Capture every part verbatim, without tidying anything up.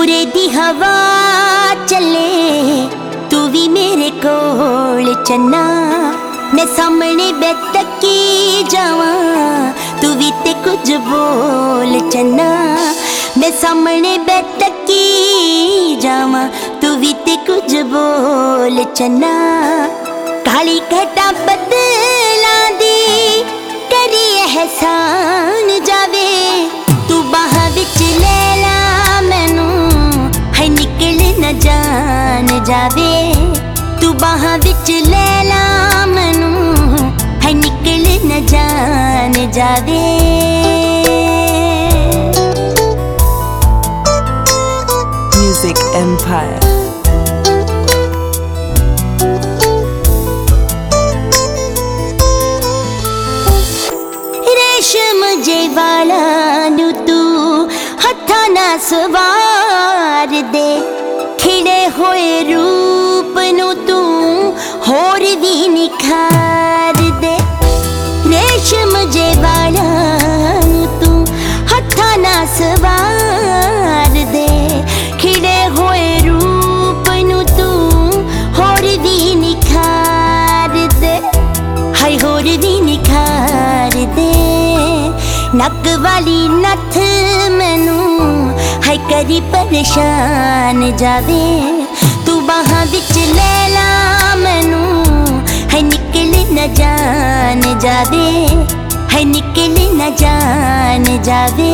उरे दी हवा चले तू भी मेरे कोल चन्ना। मैं सामने बैठकी जावा तू भी ते कुछ बोल चन्ना। मैं सामने बैठकी जावा तू भी ते कुछ बोल चन्ना। काली घटा बदला दी करी एहसान जावे तू बाह विच ले ला मैनू है निकल न जान जावे तू बाह विच ले ला मैनू है निकल न जान जावे। Music Empire. रेशम जे वाला नू तू हथा ना सवार दे खिड़े होए रूप नू तू होर भी निखार दे। रेशम जे वाला नू तू हथा ना सवार दे खिड़े होए रूप नू तू होर भी निखार दे हाय होर भी निखार दे। नक वाली नथ मैनू है करी परेशान जावे तू बाह विच ले ला मैनू है निकल न जान जावे है निकल न जान जावे।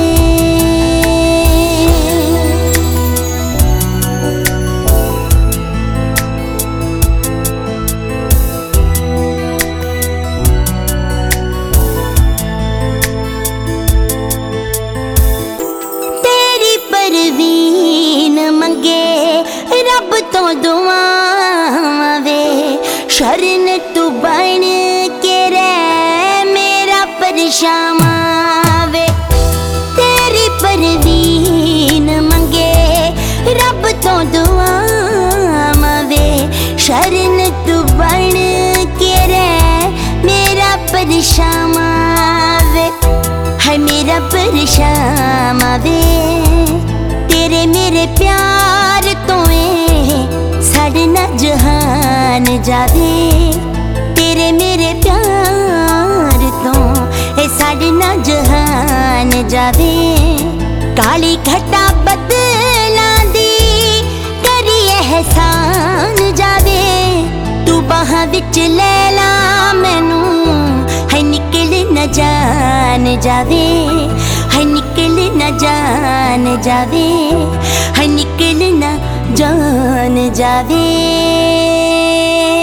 परवीन मंगे रब तो दुआवां वे शरण तू बन के रह मेरा परछावां वे। तेरी परवीन मंगे रब तो दुआवां वे शरण तू बन के रह मेरा परछावां वे है मेरा परछावां वे। तेरे मेरे प्यार तो साढ़े ना जहान जावे तेरे मेरे प्यार तो साढ़े ना जहान जावे। काली घटा बदला दी करी एहसान जावे तू बाह विच ले ला मैनू है निकल न जान जावे है निकल न जान जावे है निकल न जान जावे।